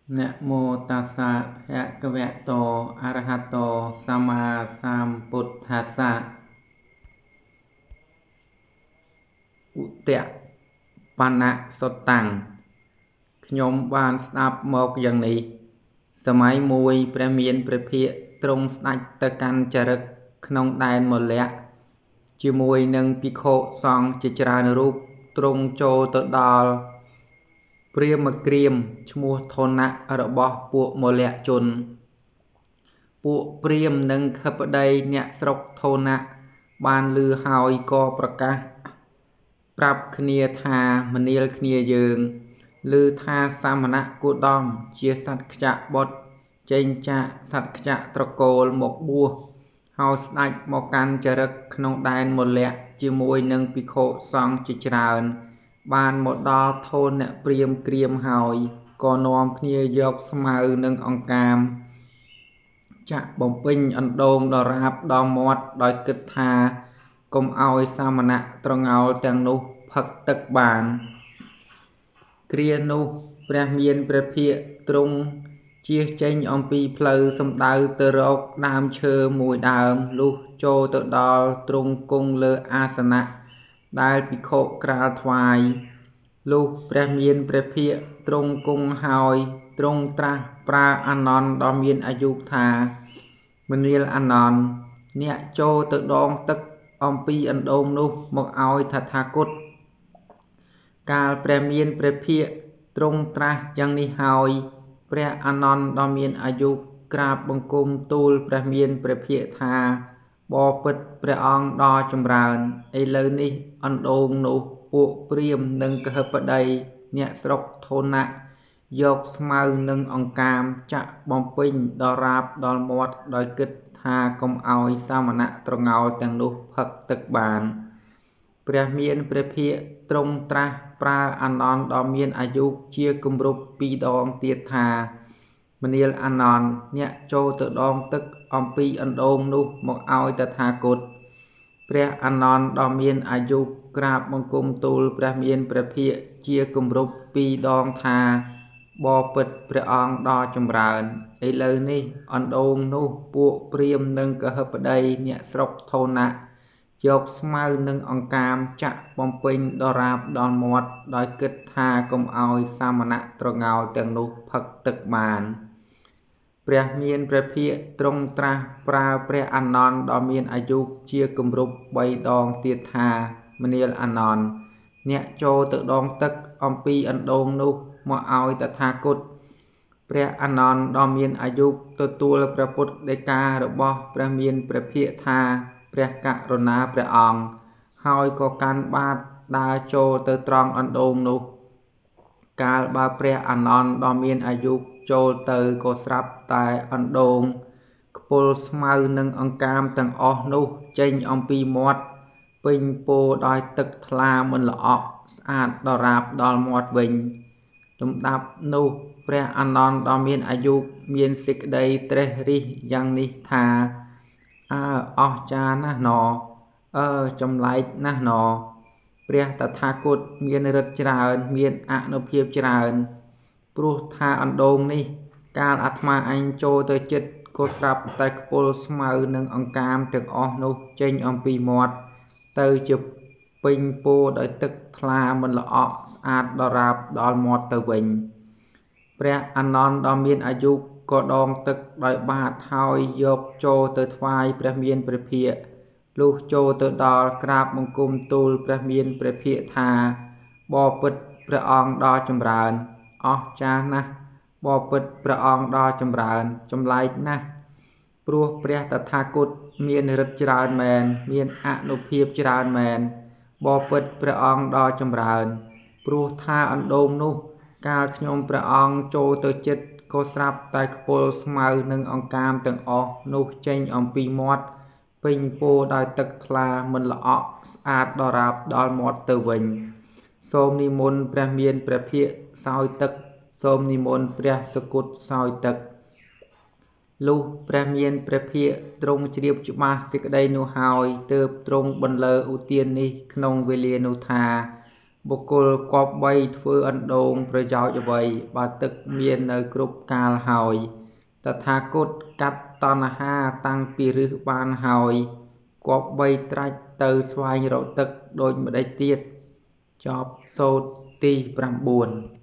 นะโมตัสสะภะคะวะโตอะระหะโตสัมมาสัมพุทธัสสะឧទៈបណ្ណសុតតាំងខ្ញុំបានស្ដាប់មកយ៉ាងនេះសម័យមួយព្រះមានព្រះភិក្ខទ្រង់ស្ដេចទៅកាន់ចរិកក្នុងដែនមលៈជាមួយនឹងភិក្ខុសង្ឃជាច្រើនរូបទ្រង់ចូលទៅដល់ព្រាហ្មណ៍ក្រៀមឈ្មោះធណៈរបស់ពួកមលៈជនពួកព្រាហ្មណ៍និងខបតីអ្នកស្រុកធណៈបានឮហើយក៏ប្រកាសប្រាប់គ្នាថាមនាលគ្នាយើងឮថាសាមណគោតមជាសត្វខ្ចាក់បុត្រចេញចាកសត្វខ្ចាក់ត្រកូលមកបួសហើយស្ដេចមកកាន់ចរិកក្នុងដែនមលៈជាមួយនឹងភិក្ខុសង្ឃជាច្រើនបានមកដល់ធនអ្នកព្រាហ្មណ៍ក្រៀមហើយក៏នាំគ្នាយកស្មៅនិងអង្កាមចាក់បំពេញអណ្ដូងដរាបដល់មាត់ដោយគិតថាកុំឲ្យសាមណៈត្រងោលទាំងនោះផឹកទឹកបានគ្រានោះព្រះមានព្រះភិក្ខទ្រង់ជៀសចេញអំពីផ្លូវសំដៅទៅរកដើមឈើមួយដើមលុះចូលទៅដល់ទ្រង់គង់លើអាសនៈដែលភិក្ខុក្រាលថ្វាយលុះព្រះមានព្រះភិក្ខទ្រង់គង់ហើយទ្រង់ត្រាស់ប្រើអានន្ទដ៏មានអាយុថាមនាលអានន្ទអ្នកចូលទៅដងទឹកអំពីអណ្ដូងនោះមកឲ្យតថាគតកាលព្រះមានព្រះភិក្ខទ្រង់ត្រាស់យ៉ាងនេះហើយព្រះអានន្ទដ៏មានអាយុក្រាបបង្គំទូលព្រះមានព្រះភិក្ខថាបបិទ្ធព្រះអង្គដ៏ចម្រើនឥឡូវនេះអណ្ដូងនោះពួកព្រាហ្មណ៍និងកហបតីអ្នកស្រុកធណៈយកស្មៅនិងអង្កាមចាក់បំពេញដល់រាបដល់មាត់ដោយគិតថាកុំឲ្យសាមណៈត្រងោលទាំងនោះផឹកទឹកបានព្រះមានព្រះភិក្ខទ្រង់ត្រាស់ប្រើអានន្ទដ៏មានអាយុជាគម្រប់2 ដងទៀតថាមនាលអានន្ទអ្នកចូលទៅដងទឹកអំពីអណ្ដូងនោះមកឲ្យតថាគតព្រះអានន្ទដ៏មានអាយុក្រាបបង្គំទូលព្រះមានព្រះភិក្ខជាគម្រប់2 ដងថាបបិទ្ធព្រះអង្គដ៏ចម្រើនឥឡូវនេះអណ្ដូងនោះពួកព្រាហ្មណ៍និងកហបតីអ្នកស្រុកធណៈយកស្មៅនិងអង្កាមចាក់បំពេញដល់រាបដល់មាត់ដោយគិតថាកុំឲ្យសាមណៈត្រងោលទាំងនោះផឹកទឹកបានព្រះមានព្រះភិក្ខទ្រង់ត្រាស់ប្រើព្រះអានន្ទដ៏មានអាយុជាគម្រប់3 ដងទៀតថាមនាលអានន្ទអ្នកចូលទៅដងទឹកអំពីអណ្ដូងនោះមកឲ្យតថាគតព្រះអានន្ទដ៏មានអាយុទទួលព្រះពុទ្ធដីការបស់ព្រះមានព្រះភិក្ខថាព្រះករុណាព្រះអង្គហើយក៏កាន់បាតដើរចូលទៅត្រង់អណ្ដូងនោះកាលបើព្រះអានន្ទដ៏មានអាយុចូលទៅក៏ស្រាប់តែអណ្ដូងខ្ពុលស្មៅនិងអង្កាមទាំងអស់នោះចេញអំពីមាត់ពេញពោដោយទឹកថ្លាមិនល្អក់ស្អាតដរាបដល់មាត់វិញលំដាប់នោះព្រះអានន្ទដ៏មានអាយុមានសេចក្តីត្រេះរិះយ៉ាងនេះថាអស្ចារ្យណាស់ណចម្លែកណាស់ណព្រះតថាគតមានឫទ្ធិច្រើនមានអានុភាពច្រើនព្រោះថាអណ្ដូងនេះកាលអាត្មាអញចូលទៅជិតក៏ស្រាប់តែខ្ពុលស្មៅនិងអង្កាមទាំងអស់នោះចេញអំពីមាត់ទៅជាពេញពោដោយទឹកថ្លាមិនល្អក់ស្អាតដរាបដល់មាត់ទៅវិញព្រះអានន្ទដ៏មានអាយុក៏ដងទឹកដោយបាតហើយយកចូលទៅថ្វាយព្រះមានព្រះភិក្ខលុះចូលទៅដល់ក្រាបបង្គំទូលព្រះមានព្រះភិក្ខថាបបិទ្ធព្រះអង្គដ៏ចម្រើនអស្ចារ្យណាស់បបិទ្ធព្រះអង្គដ៏ចម្រើនចម្លែកណាស់ព្រោះព្រះតថាគតមានឫទ្ធិច្រើនមែនមានអានុភាពច្រើនមែនបបិទ្ធព្រះអង្គដ៏ចម្រើនព្រោះថាអណ្ដូងនោះកាលខ្ញុំព្រះអង្គចូលទៅជិតក៏ស្រាប់តែខ្ពុលស្មៅនិងអង្កាមទាំងអស់នោះចេញអំពីមាត់ពេញពោដោយទឹកថ្លាមិនល្អក់ស្អាតដរាបដល់មាត់ទៅវិញសូមនិមន្តព្រះមានព្រះភិក្ខសោយទឹកសូមនិមន្តព្រះសគុតសោយទឹកលុះព្រះមានព្រះភិក្ខទ្រង់ជ្រាបច្បាស់សេចក្តីនោះហើយទើបទ្រង់បន្លឺឧទាននេះក្នុងវេលានោះថាបុគ្គលគប្បីធ្វើអណ្ដូងប្រយោជន៍អ្វីបើទឹកមាននៅគ្រប់កាលហើយតថាគតកាត់តណ្ហាតាំងពីឫសបានហើយគប្បីត្រាច់ទៅស្វែងរកទឹកដូចម្ដេចទៀតចប់សូត្រទី9